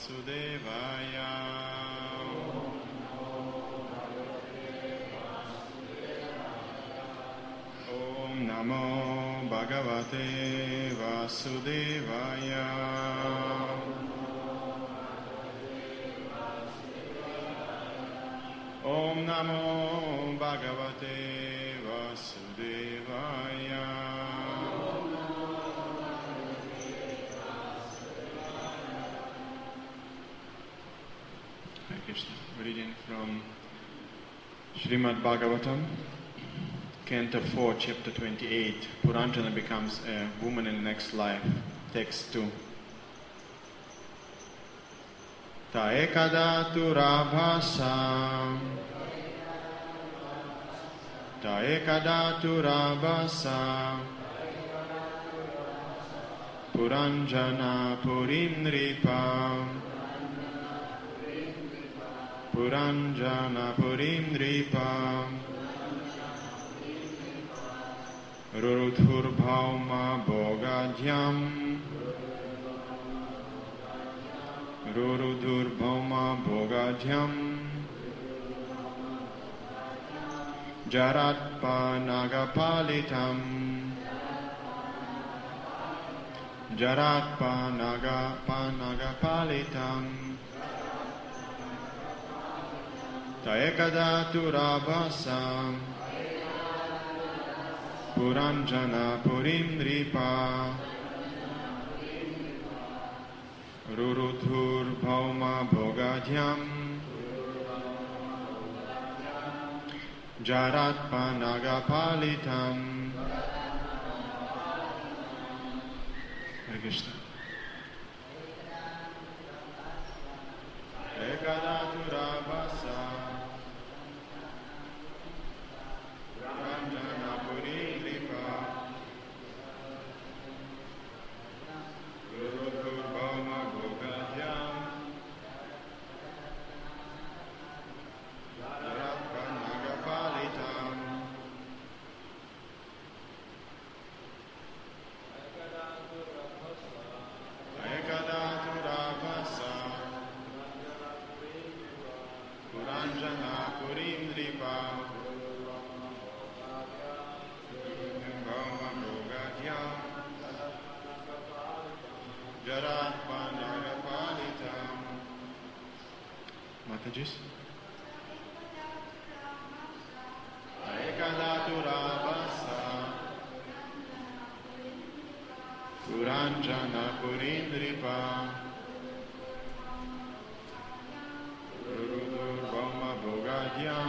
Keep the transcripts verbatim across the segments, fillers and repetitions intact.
Vasudevaya. Om Namo Bhagavate Vasudevaya. Om Namo Bhagavate Vasudevaya. Hare Krishna. Reading from Srimad Bhagavatam, Canto four, Chapter twenty-eight. Puranjana becomes a woman in the next life. Text two. Ta ekada turabhasa Ta ekada turabhasa Puranjana purimnripa Puranjana purimnripa Rurudhur bhauma bhogadhyam Rurudhur bhauma bhogadhyam Jaratpa nagapalitam Jaratpa nagapa nagapalitam Ta ekada turabhasa Puranjana purimnripa Rurudhur bhauma bhogadhyam Jaratpa nagapalitam. Hare Krishna. Ekada turabhasa Puranjana purimnripa Rurudhur bhauma bhogadhyam Jaratpa nagapalitam. Ekada turabhasa Puranjana purimnripa bhauma bhogadhyam Jaratpa nagapalitam. Matajis. Ekada turabhasa Puranjana purimnripa Rurudhur bhauma bhogadhyam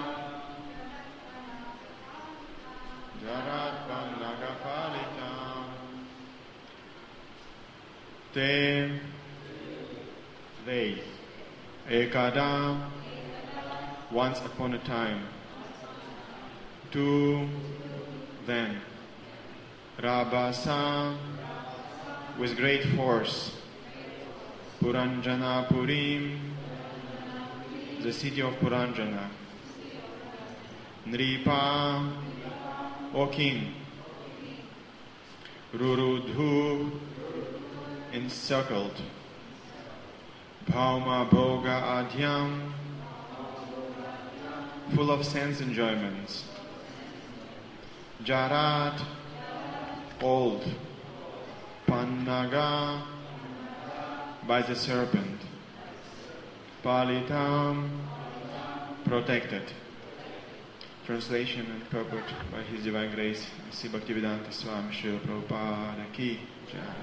Jaratpa nagapalitam. Te, they, ekada, once upon a time. To, then. Rabhasa, with great force. Puranjana Purim, the city of Puranjana. Nripa, O king. Rurudhu, encircled. Bhauma bhoga adhyam, full of sense enjoyments. Jarat, old. Pannaga, by the serpent. Palitam, protected. Translation and purport by His Divine Grace, Sri Bhaktivedanta Swami Srila Prabhupada Ki Jai.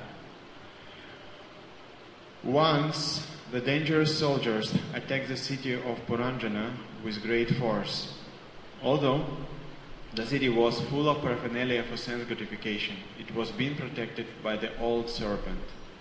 Once, the dangerous soldiers attacked the city of Puranjana with great force. Although the city was full of paraphernalia for sense gratification, it was being protected by the old serpent.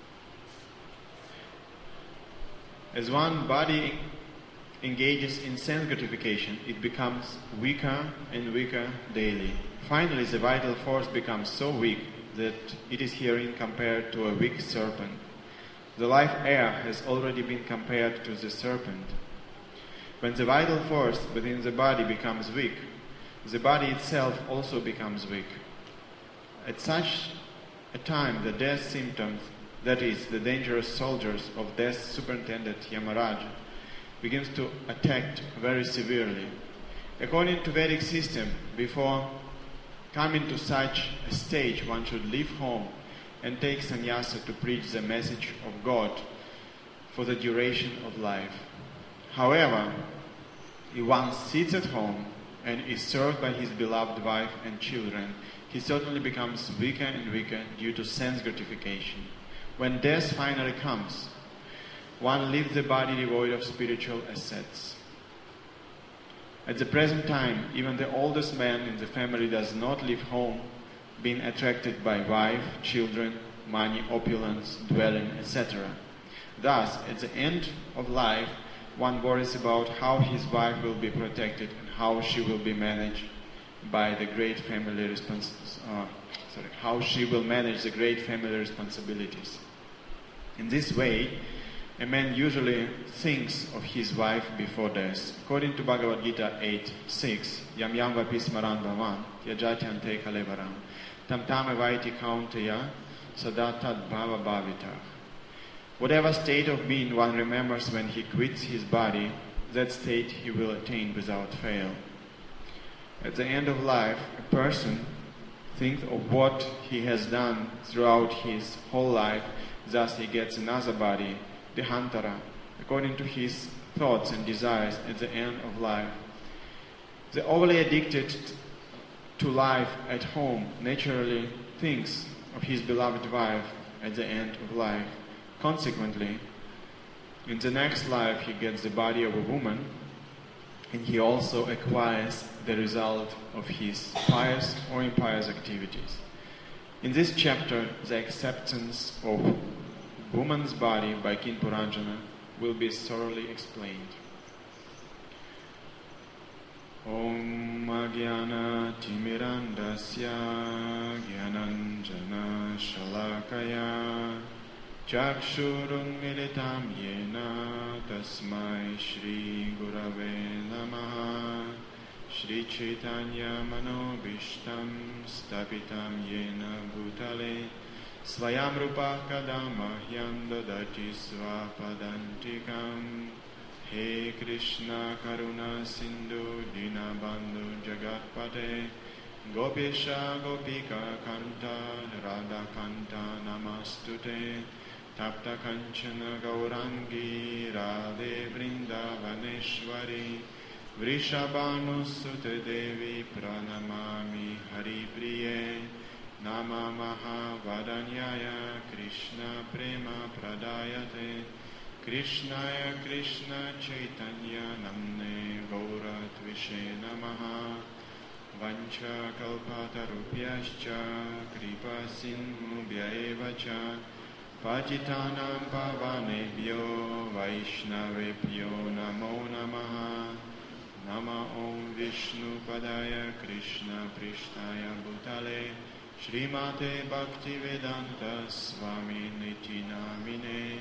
As one body engages in sense gratification, it becomes weaker and weaker daily. Finally, the vital force becomes so weak that it is herein compared to a weak serpent. The life air has already been compared to the serpent. When the vital force within the body becomes weak, the body itself also becomes weak. At such a time, the death symptoms that is, the dangerous soldiers of Death's superintendent Yamaraj, begins to attack very severely. According to Vedic system, before coming to such a stage, one should leave home and take sannyasa to preach the message of God for the duration of life. However, if one sits at home and is served by his beloved wife and children, he certainly becomes weaker and weaker due to sense gratification. When death finally comes, one leaves the body devoid of spiritual assets. At the present time, even the oldest man in the family does not leave home, being attracted by wife, children, money, opulence, dwelling, et cetera. Thus, at the end of life, one worries about how his wife will be protected and how she will be managed by the great family respons- uh, sorry, how she will manage the great family responsibilities. In this way, a man usually thinks of his wife before death. According to Bhagavad Gita eight six, Yam yam vapi smaran bhavan, tyajati ante kalevaram, tam tam evaiti kaunteya, sada tad bhava bhavitah. Whatever state of being one remembers when he quits his body, that state he will attain without fail. At the end of life, a person thinks of what he has done throughout his whole life, thus he gets another body, Dehantara, according to his thoughts and desires at the end of life. The overly addicted to life at home naturally thinks of his beloved wife at the end of life. Consequently, in the next life he gets the body of a woman, and he also acquires the result of his pious or impious activities. In this chapter, the acceptance of woman's body by King Puranjana will be thoroughly explained. Om Agyana Timirandasya Gyananjana Shalakaya Chakshurun Militam Yena Tasmai Shri Gurave Namaha Shri Chaitanya Manobishtam Stapitam Yena Bhutale Svayam Rupa Kadamahyam Dadati Svapadantikam He Krishna Karuna Sindhu Dinabandhu Jagatpate Gopisha Gopika Kanta Radha Kanta Namastute Tapta Kanchana Gaurangi Radhe Vrindavaneshwari Vrishabhanu Sute Devi Pranamami Hari Priye Nama Maha Vadanyaya Krishna Prema Pradayate Krishnaya Krishna Chaitanya Namne Gaura Tvishe Namaha Vancha Kalpatarupyascha Kripa Sindhubhya Evacha Patitanam Pavanebhyo Vaishnavebhyo Namo Namaha Nama Om Vishnu Padaya Krishna Prishtaya Bhutale Srimate Bhaktivedanta Swami Niti Namine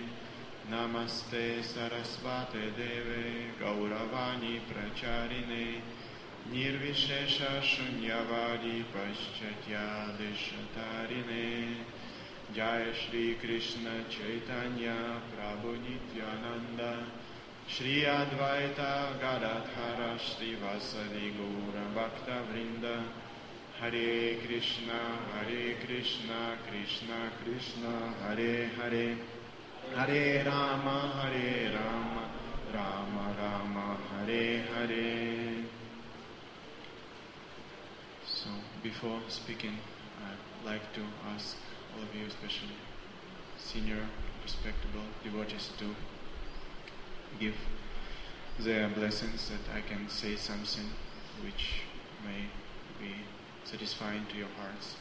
Namaste Sarasvate Deve Gauravani Pracharine Nirvishesha Shunyavadi Paschatya Deshatarine Jaya Shri Krishna Chaitanya Prabhu Nityananda Shri Advaita Gadadhara Shri Vasadi Gaura Bhakta Vrinda Hare Krishna Hare Krishna Krishna Krishna Hare Hare Hare Rama Hare Rama Rama Rama Hare Hare. So before speaking, I'd like to ask all of you, especially senior, respectable devotees, to give their blessings that I can say something which may be satisfying to your hearts.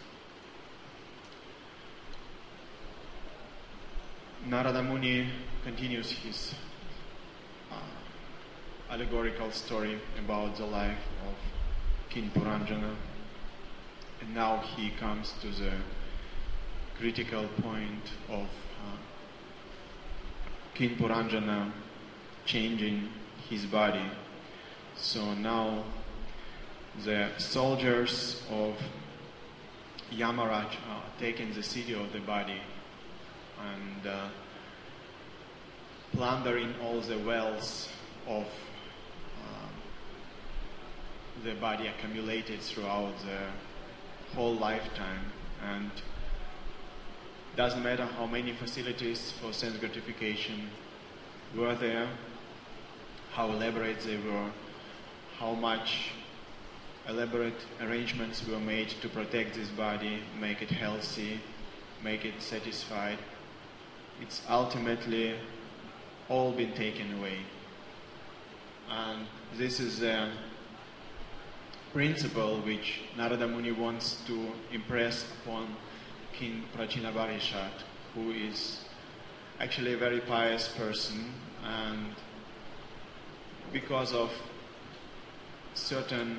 Narada Muni continues his uh, allegorical story about the life of King Puranjana, and now he comes to the critical point of uh, King Puranjana changing his body. So now the soldiers of Yamaraj are taking the city of the body and uh, plundering all the wealth of uh, the body accumulated throughout the whole lifetime. And doesn't matter how many facilities for sense gratification were there, how elaborate they were, how much elaborate arrangements were made to protect this body, make it healthy, make it satisfied. It's ultimately all been taken away. And this is a principle which Narada Muni wants to impress upon King Prachina Barishat, who is actually a very pious person, and because of certain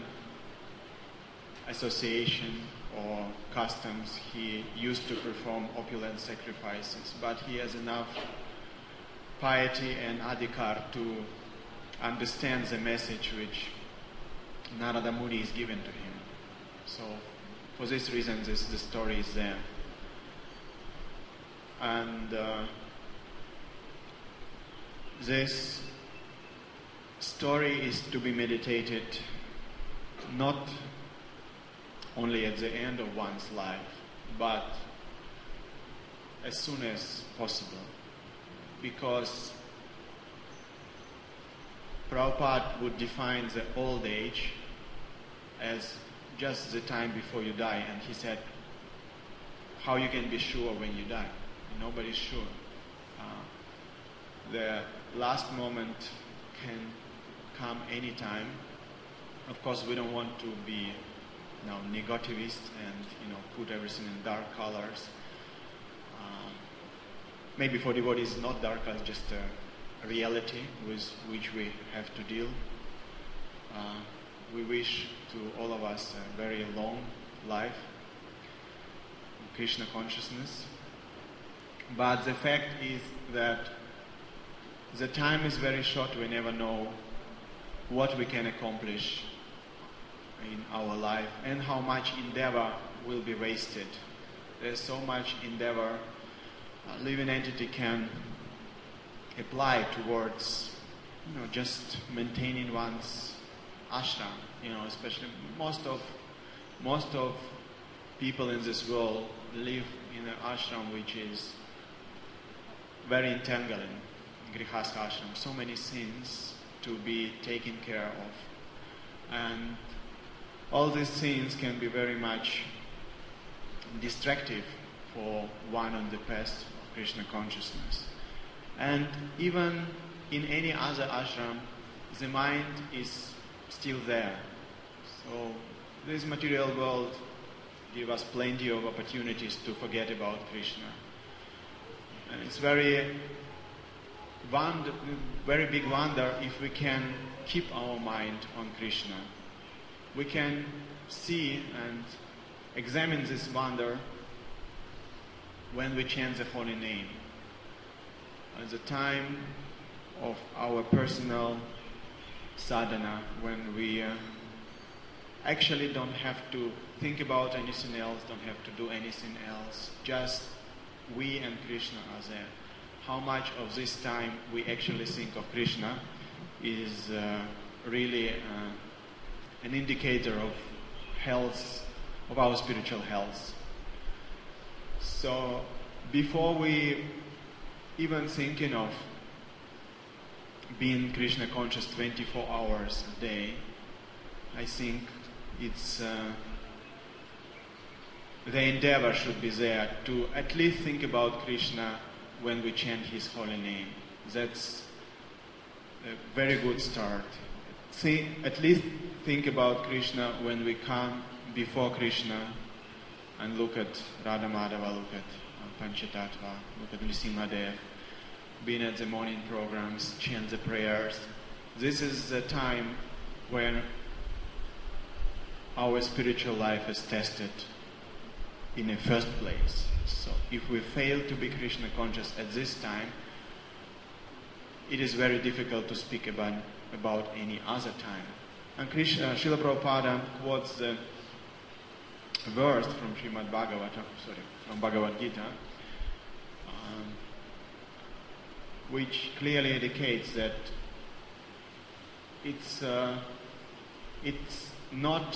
association or customs, he used to perform opulent sacrifices, but he has enough piety and adhikar to understand the message which Narada Muni is given to him. So for this reason, this the story is there. And uh, this story is to be meditated not only at the end of one's life, but as soon as possible. Because Prabhupada would define the old age as just the time before you die, and he said, how you can be sure when you die? Nobody's sure. Uh, the last moment can come anytime. Of course, we don't want to be you know, negativist and you know put everything in dark colors. Um, maybe for devotees, it's not dark, it's just a reality with which we have to deal. Uh, we wish to all of us a very long life, Krishna consciousness. But the fact is that the time is very short. We never know what we can accomplish in our life and how much endeavor will be wasted. There's so much endeavor a living entity can apply towards, you know, just maintaining one's ashram. You know, especially most of most of people in this world live in an ashram which is very entangling, grihastha ashram. So many sins to be taken care of, and all these sins can be very much distractive for one on the path of Krishna consciousness. And even in any other ashram, the mind is still there. So this material world gives us plenty of opportunities to forget about Krishna. And it's very wonder, very big wonder if we can keep our mind on Krishna. We can see and examine this wonder when we chant the holy name. At the time of our personal sadhana, when we uh, actually don't have to think about anything else, don't have to do anything else, just we and Krishna are there. How much of this time we actually think of Krishna is uh, really uh, an indicator of health, of our spiritual health. So before we even thinking of being Krishna conscious twenty-four hours a day, I think it's uh, the endeavor should be there to at least think about Krishna when we chant His holy name. That's a very good start. Think, at least think about Krishna when we come before Krishna and look at Radha Madhava, look at Panchatattva, look at Nrisimhadev, being at the morning programs, chant the prayers. This is the time when our spiritual life is tested in the first place. So if we fail to be Krishna conscious at this time, it is very difficult to speak about, about any other time. And Krishna, Srila Prabhupada quotes the verse from Srimad Bhagavatam, sorry, from Bhagavad Gita. um, which clearly indicates that it's uh, it's not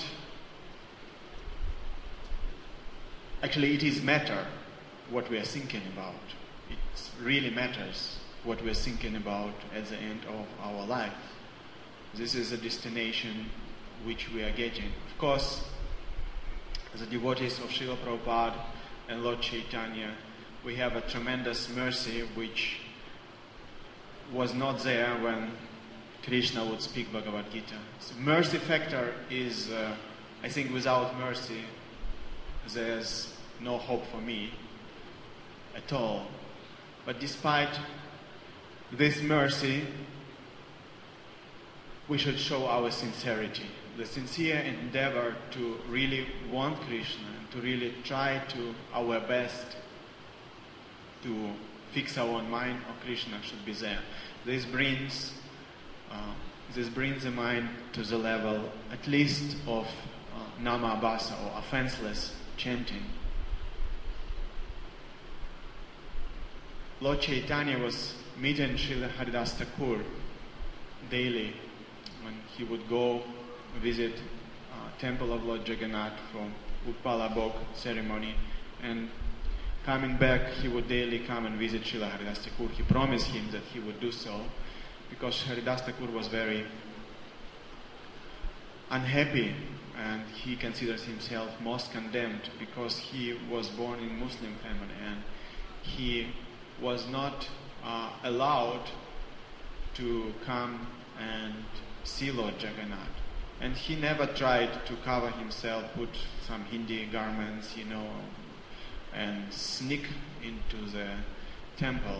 actually it is matter what we are thinking about. It really matters what we are thinking about at the end of our life. This is a destination which we are getting. Of course, as the devotees of Srila Prabhupada and Lord Chaitanya, we have a tremendous mercy which was not there when Krishna would speak Bhagavad Gita. So mercy factor is, uh, I think without mercy, there's no hope for me at all. But despite this mercy, we should show our sincerity, the sincere endeavor to really want Krishna, to really try to our best to fix our own mind on Krishna should be there. This brings uh, this brings the mind to the level at least of uh, nama abhasa or offenseless chanting. Lord Chaitanya was meeting Srila Haridas Thakur daily when he would go visit uh, temple of Lord Jagannath from Utpala Bhog ceremony, and coming back he would daily come and visit Srila Haridas Thakur. He promised him that he would do so because Haridas Thakur was very unhappy and he considers himself most condemned because he was born in Muslim family and he was not uh, allowed to come and see Lord Jagannath. And he never tried to cover himself, put some Hindi garments, you know, and sneak into the temple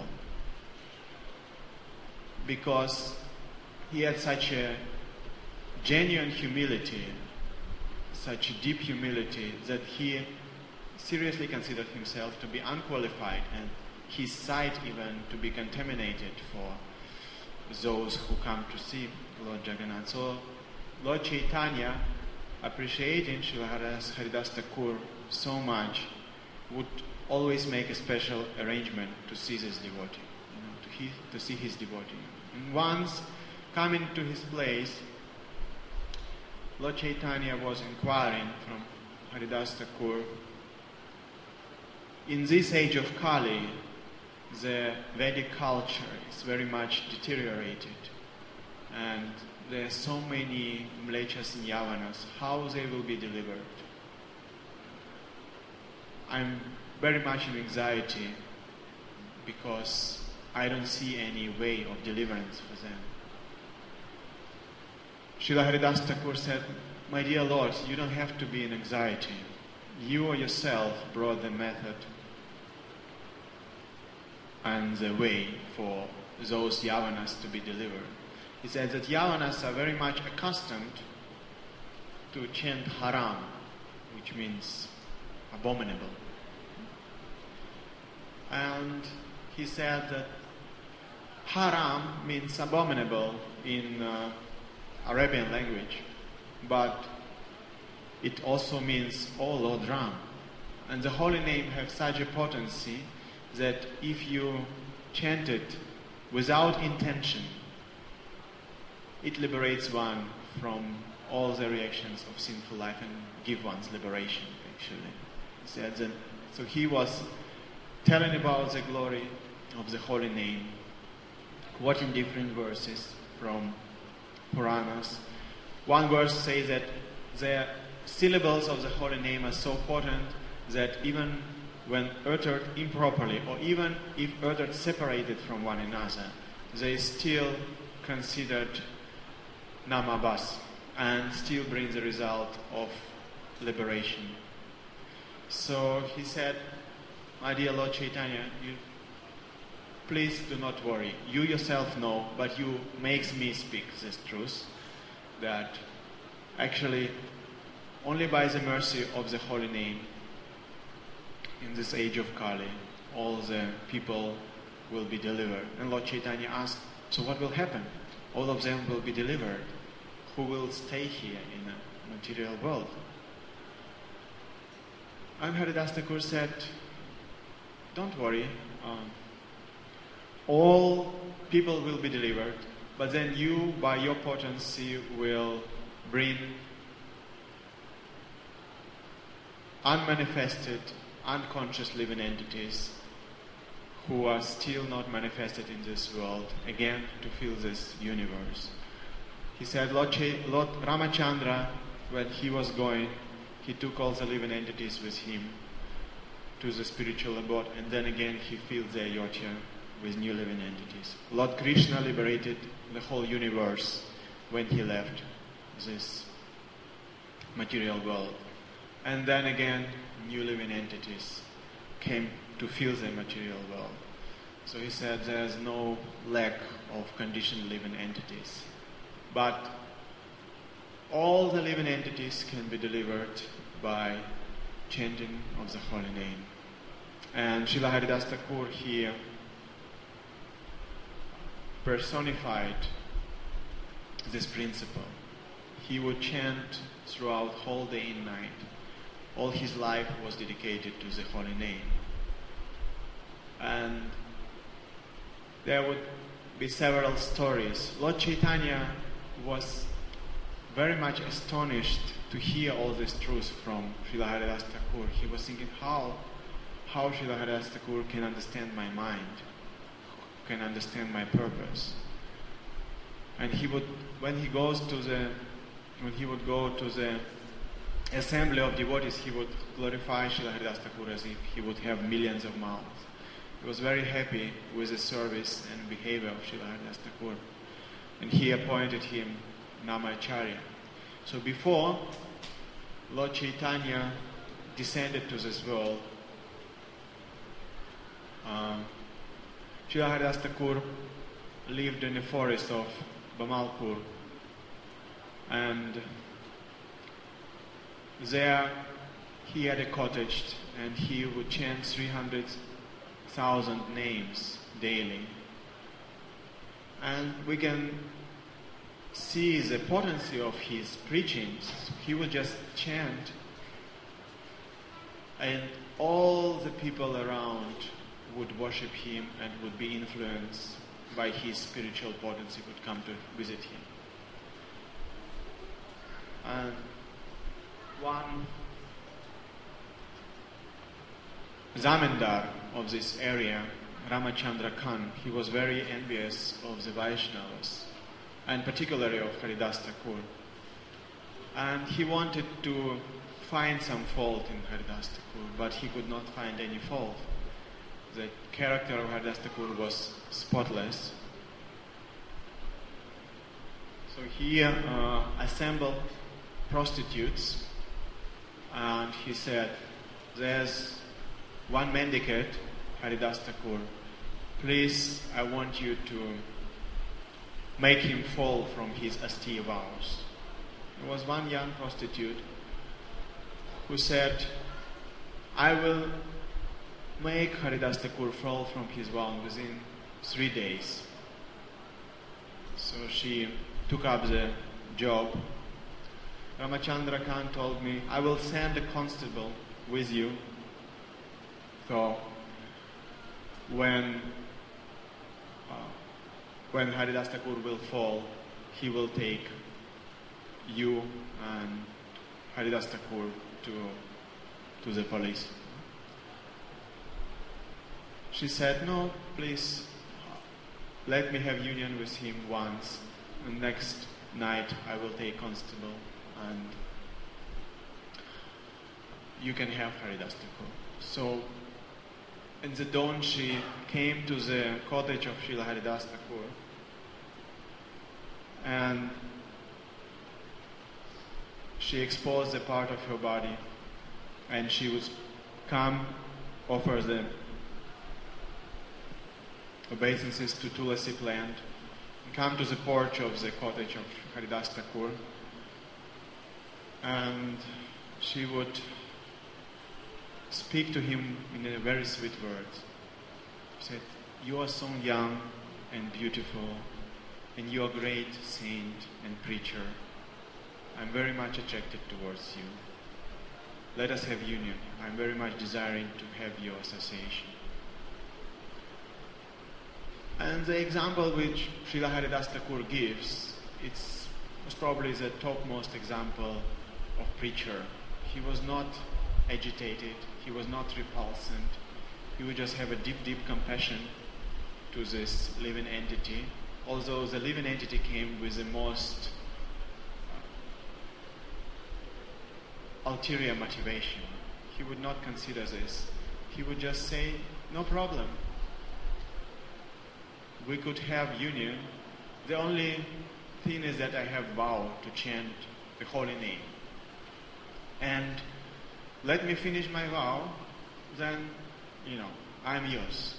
because he had such a genuine humility, such a deep humility that he seriously considered himself to be unqualified and his sight even to be contaminated for those who come to see Lord Jagannath. So Lord Chaitanya, appreciating Srila Haridas Thakur so much, would always make a special arrangement to see this devotee, you know, to, he, to see his devotee. And once, coming to his place, Lord Chaitanya was inquiring from Haridas Thakur, in this age of Kali, the Vedic culture is very much deteriorated and there are so many mlechas and yavanas, how they will be delivered. I'm very much in anxiety because I don't see any way of deliverance for them. Srila Haridas Thakur said, my dear Lord, you don't have to be in anxiety. You yourself brought the method and the way for those yavanas to be delivered. He said that yavanas are very much accustomed to chant haram, which means abominable. And he said that haram means abominable in uh, Arabian language, but it also means oh Lord Ram. And the holy name has such a potency that if you chant it without intention, it liberates one from all the reactions of sinful life and give one's liberation, actually. He said that, so he was telling about the glory of the holy name, quoting different verses from Puranas. One verse says that the syllables of the holy name are so potent that even when uttered improperly, or even if uttered separated from one another, they still considered namabhas and still bring the result of liberation. So he said, my dear Lord Chaitanya, you, please do not worry. You yourself know, but you makes me speak this truth, that actually only by the mercy of the holy name in this age of Kali, all the people will be delivered. And Lord Chaitanya asked, so what will happen? All of them will be delivered. Who will stay here in the material world? And Haridas Thakur said, don't worry, um, all people will be delivered, but then you, by your potency, will bring unmanifested, unconscious living entities who are still not manifested in this world, again to fill this universe. He said Lord, Ch- Lord Ramachandra, when he was going, he took all the living entities with him to the spiritual abode, and then again he filled the Ayodhya with new living entities. Lord Krishna liberated the whole universe when he left this material world. And then again, new living entities came to fill the material world. So he said there's no lack of conditioned living entities. But all the living entities can be delivered by chanting of the holy name. And Srila Haridas Thakur here personified this principle. He would chant throughout whole day and night. All his life was dedicated to the holy name. And there would be several stories. Lord Chaitanya was very much astonished to hear all this truth from Srila Haridas Thakur. He was thinking, how, how Srila Haridas Thakur can understand my mind, can understand my purpose. And he would, when he goes to the, when he would go to the assembly of devotees, he would glorify Srila Haridas Thakur as if he would have millions of mouths. He was very happy with the service and behavior of Srila Haridas Thakur. And he appointed him Namacharya. So before Lord Chaitanya descended to this world, uh, Srila Haridas Thakur lived in the forest of Bamalpur, and there he had a cottage, and he would chant three hundred thousand names daily. And we can see the potency of his preachings. He would just chant, and all the people around would worship him and would be influenced by his spiritual potency, would come to visit him. And one Zamindar of this area, Ramachandra Khan, he was very envious of the Vaishnavas, and particularly of Haridas Thakur. And he wanted to find some fault in Haridas Thakur, but he could not find any fault. The character of Haridas Thakur was spotless. So he uh, assembled prostitutes, and he said, there's one mendicant, Haridas Thakur. Please, I want you to make him fall from his austere vows. There was one young prostitute who said, I will make Haridas Thakur fall from his vow within three days. So she took up the job. Ramachandra Khan told me, I will send a constable with you. So when uh, when Haridas Thakur will fall, he will take you and Haridas Thakur to to the police. She said, no, please, let me have union with him once, and next night I will take constable, and you can have Haridas Thakur. So in the dawn she came to the cottage of Srila Haridas Thakur, and she exposed a part of her body, and she would come, offer the obeisances to Tulasi plant, and come to the porch of the cottage of Haridas Thakur, and she would speak to him in a very sweet words. She said, you are so young and beautiful, and you are a great saint and preacher. I'm very much attracted towards you. Let us have union. I'm very much desiring to have your association. And the example which Srila Haridas Thakur gives, it's most probably the topmost example of preacher. He was not agitated, he was not repulsant, he would just have a deep, deep compassion to this living entity, although the living entity came with the most ulterior motivation. He would not consider this. He would just say, no problem. We could have union. The only thing is that I have vowed to chant the holy name. And let me finish my vow, then, you know, I'm yours.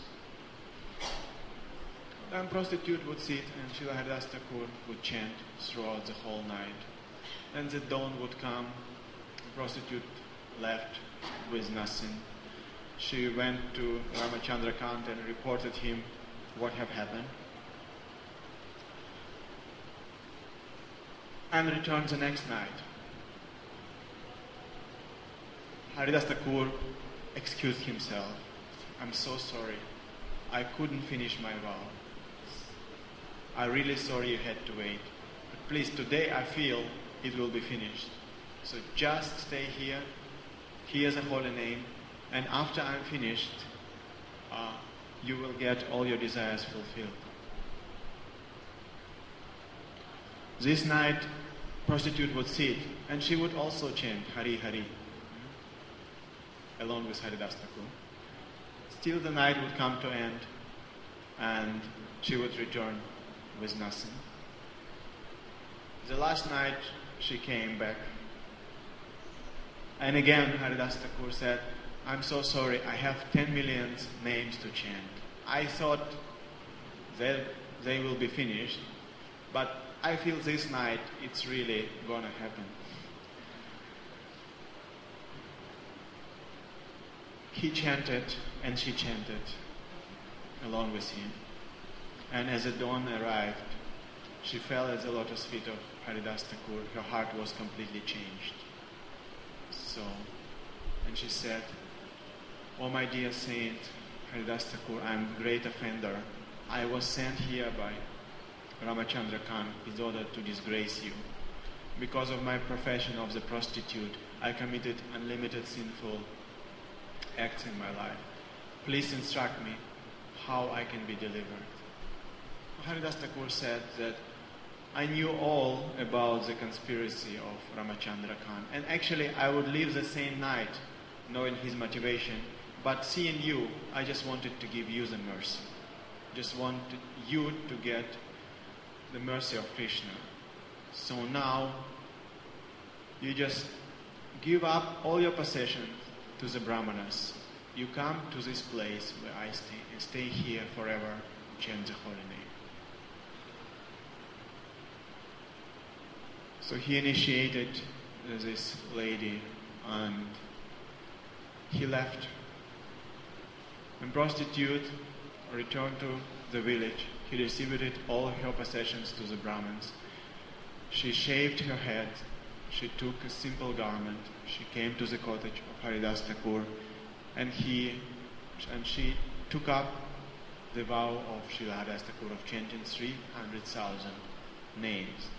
Then prostitute would sit and Srila Haridas Thakur would chant throughout the whole night. Then the dawn would come, the prostitute left with nothing. She went to Ramachandra Kant and reported him what had happened. And returned the next night. Haridas Thakur excused himself. I'm so sorry. I couldn't finish my vow. I'm really sorry you had to wait. But please, today I feel it will be finished. So just stay here, hear the holy name, and after I'm finished, uh, you will get all your desires fulfilled. This night, prostitute would sit, and she would also chant Hari Hari, along with Haridas Thakur. Still the night would come to end, and she would return with nothing. The last night, she came back. And again, Haridas Thakur said, I'm so sorry, I have ten million names to chant. I thought that they will be finished, but I feel this night it's really gonna happen. He chanted and she chanted along with him. And as the dawn arrived, she fell at the lotus feet of Haridas Thakur. Her heart was completely changed. So, and she said, Oh my dear saint, Haridas Thakur, I am a great offender. I was sent here by Ramachandra Kant in order to disgrace you. Because of my profession of the prostitute, I committed unlimited sinful acts in my life. Please instruct me how I can be delivered. Haridas Thakur said that I knew all about the conspiracy of Ramachandra Kant, and actually I would leave the same night knowing his motivation, but seeing you, I just wanted to give you the mercy. Just wanted you to get the mercy of Krishna. So now you just give up all your possessions to the Brahmanas. You come to this place where I stay and stay here forever, chant the holy name. So he initiated this lady and he left. When prostitute returned to the village, he distributed all her possessions to the Brahmins. She shaved her head, she took a simple garment, she came to the cottage of Haridas Thakur, and he and she took up the vow of Srila Haridas Thakur of chanting three hundred thousand names.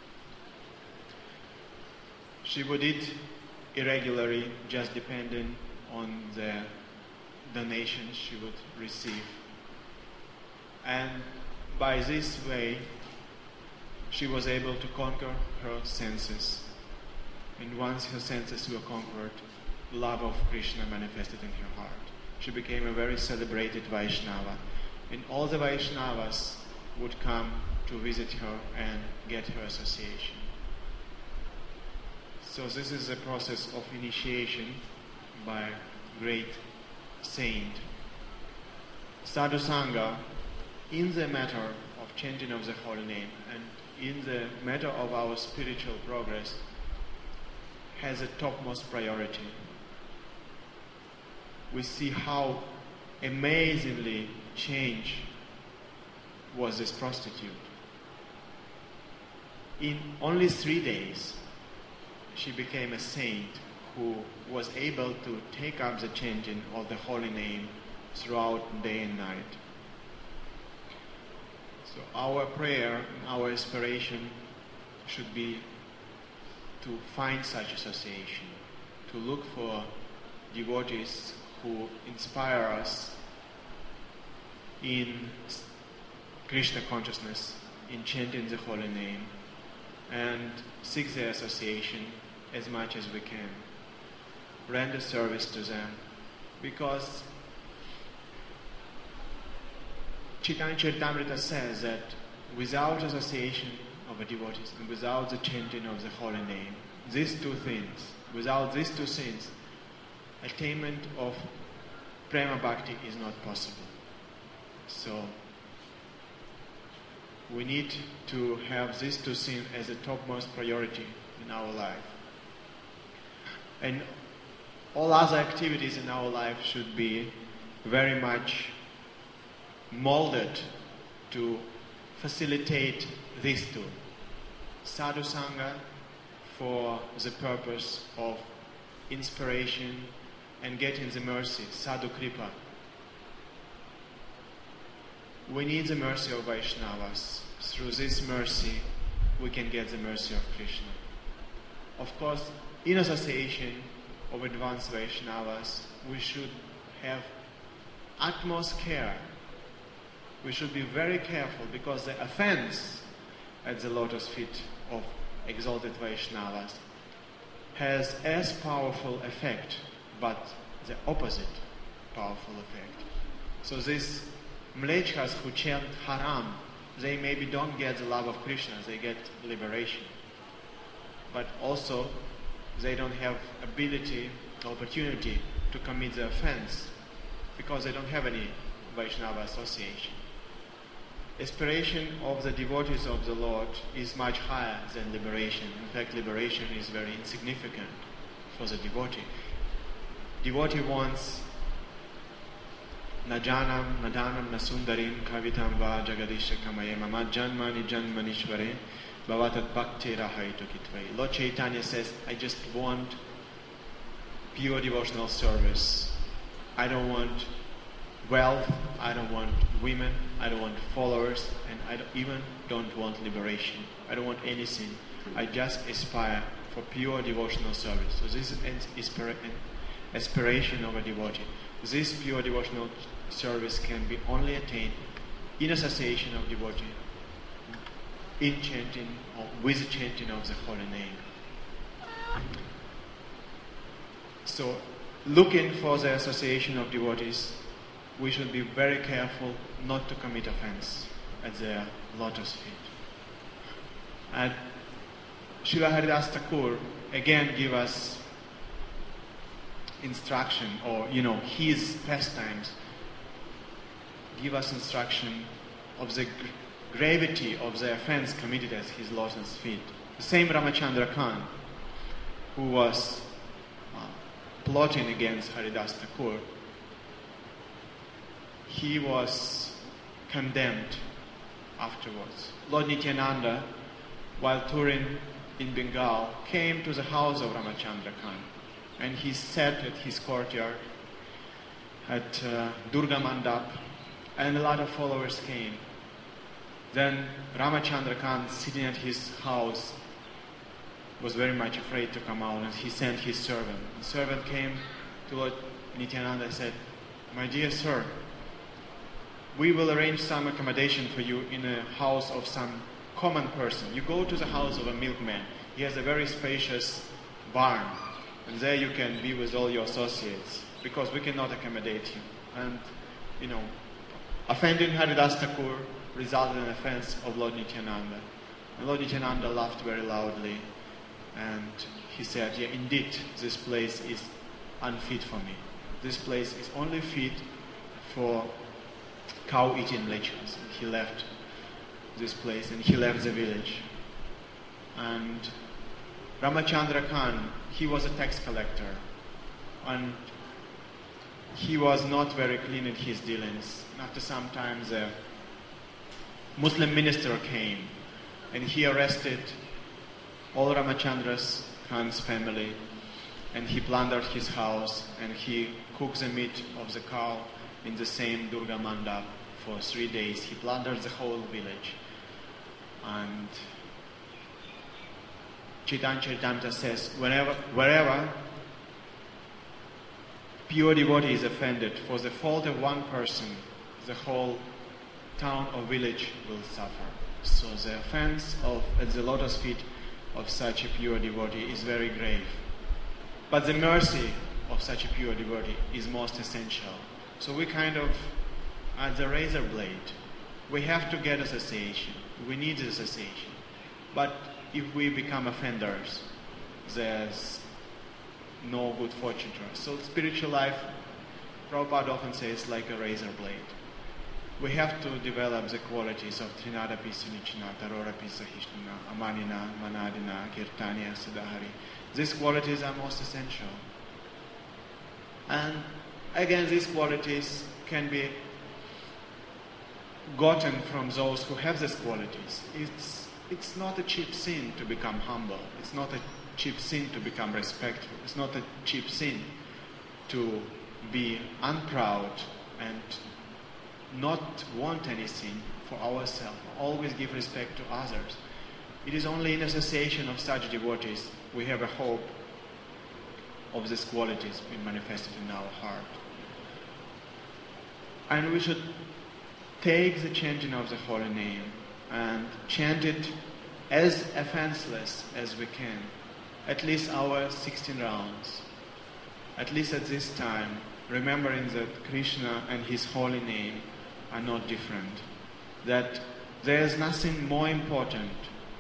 She would eat irregularly, just depending on the donations she would receive. And by this way, she was able to conquer her senses. And once her senses were conquered, love of Krishna manifested in her heart. She became a very celebrated Vaishnava. And all the Vaishnavas would come to visit her and get her association. So this is a process of initiation by a great saint. Sadhu Sangha, in the matter of chanting of the holy name and in the matter of our spiritual progress, has a topmost priority. We see how amazingly changed was this prostitute. In only three days, she became a saint who was able to take up the chanting of the holy name throughout day and night. So our prayer, our aspiration should be to find such association, to look for devotees who inspire us in Krishna consciousness, in chanting the holy name, and seek their association as much as we can. Render service to them, because Chaitanya Charitamrita says that without association of a devotees and without the chanting of the holy name, these two things, without these two things, attainment of prema bhakti is not possible. So we need to have these two things as the topmost priority in our life. And all other activities in our life should be very much molded to facilitate these two. Sadhu Sangha for the purpose of inspiration and getting the mercy, Sadhu Kripa. We need the mercy of Vaishnavas. Through this mercy, we can get the mercy of Krishna. Of course, in association of advanced Vaishnavas, we should have utmost care. We should be very careful, because the offense at the lotus feet of exalted Vaishnavas has as powerful effect, but the opposite powerful effect. So these mlechas who chant haram, they maybe don't get the love of Krishna, they get liberation. But also, they don't have ability, opportunity to commit the offense, because they don't have any Vaishnava association. Aspiration of the devotees of the Lord is much higher than liberation. In fact, liberation is very insignificant for the devotee. Devotee wants Najanam, Nadanam, Nasundarim, Kavitam va Jagadisha Kamaye Mama Janmani Janmanishware Bhavatat Bhakti Rahaitu Kitvai. Lord Chaitanya says, I just want pure devotional service. I don't want wealth, I don't want women, I don't want followers, and I don't, even don't want liberation. I don't want anything. I just aspire for pure devotional service. So this is an aspiration of a devotee. This pure devotional service can be only attained in association of devotee, in chanting or with chanting of the holy name. So, looking for the association of devotees, we should be very careful not to commit offense at their lotus feet. And Srila Haridas Thakur again give us instruction, or you know, his pastimes give us instruction of the gravity of the offense committed at his lotus feet. The same Ramachandra Khan, who was uh, plotting against Haridas Thakur, he was condemned afterwards. Lord Nityananda, while touring in Bengal, came to the house of Ramachandra Khan, and he sat at his courtyard at uh, Durga Mandap, and a lot of followers came. Then Ramachandra Khan, sitting at his house, was very much afraid to come out, and he sent his servant. The servant came to Lord Nityananda and said, "My dear sir, we will arrange some accommodation for you in a house of some common person. You go to the house of a milkman. He has a very spacious barn, and there you can be with all your associates, because we cannot accommodate you." And, you know, offending Haridas Thakur resulted in an offense of Lord Nityananda. And Lord Nityananda laughed very loudly, and he said, "Yeah, indeed, this place is unfit for me. This place is only fit for cow-eating mlechas." And he left this place, and he left the village. And Ramachandra Khan, he was a tax collector, and he was not very clean in his dealings. And after some time, the Muslim minister came, and he arrested all Ramachandra Khan's family, and he plundered his house, and he cooked the meat of the cow in the same Durga Mandap for three days. He plundered the whole village. And Chaitanya Charitamrita says, whenever, wherever pure devotee is offended for the fault of one person, the whole town or village will suffer. So the offense of at the lotus feet of such a pure devotee is very grave. But the mercy of such a pure devotee is most essential. So we kind of, at the razor blade, we have to get association. We need association. But if we become offenders, there's no good fortune to us. So spiritual life, Prabhupada often says, like a razor blade. We have to develop the qualities of Trinada Pisunichina, Tarora Pisahishnana, Amanina, Manadina, Kirtania, Siddhahari. These qualities are most essential. And again, these qualities can be gotten from those who have these qualities. It's, it's not a cheap sin to become humble. It's not a cheap sin to become respectful. It's not a cheap sin to be unproud and not want anything for ourselves. Always give respect to others. It is only in association of such devotees we have a hope of these qualities being manifested in our heart. And we should take the chanting of the holy name and chant it as offenseless as we can. At least our sixteen rounds. At least at this time, remembering that Krishna and his holy name are not different. That there is nothing more important,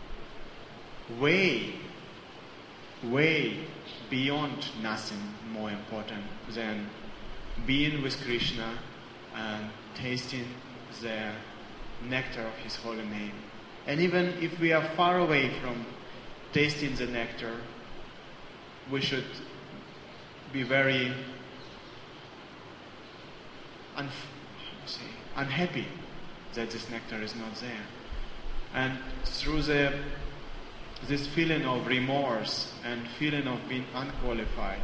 way, way beyond nothing more important than being with Krishna and tasting the nectar of his holy name. And even if we are far away from tasting the nectar, we should be very un- say, unhappy that this nectar is not there. And through the, this feeling of remorse and feeling of being unqualified,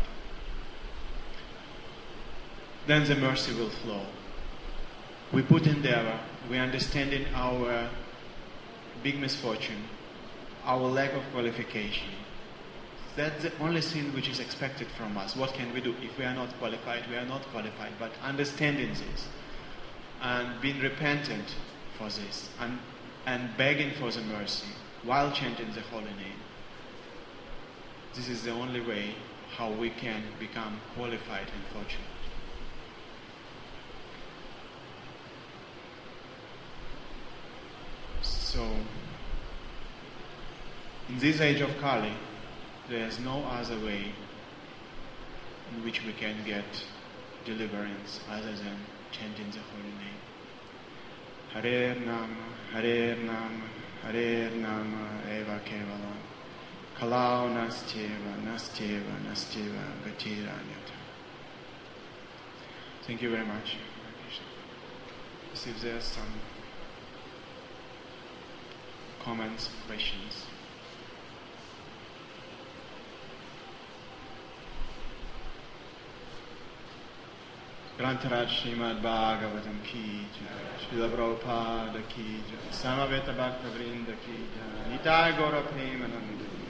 then the mercy will flow. We put endeavor, we understand in our big misfortune, our lack of qualification. That's the only thing which is expected from us. What can we do? If we are not qualified, we are not qualified. But understanding this and being repentant for this and, and begging for the mercy while chanting the holy name. This is the only way how we can become qualified and fortunate. So, in this age of Kali, there is no other way in which we can get deliverance other than chanting the holy name. Hare Nama, Hare Nama, Hare Nama, Eva Kevalam. Kalau Nastyeva, Nastyeva, Nastyeva, Gatiranyata. Thank you very much. See if there's some comments, questions. Grantaraj Srimad Bhagavatam ki jai, Srila Prabhupada ki jai, Samaveta Bhakta Vrinda ki jai, Nitai Gaura Premananda.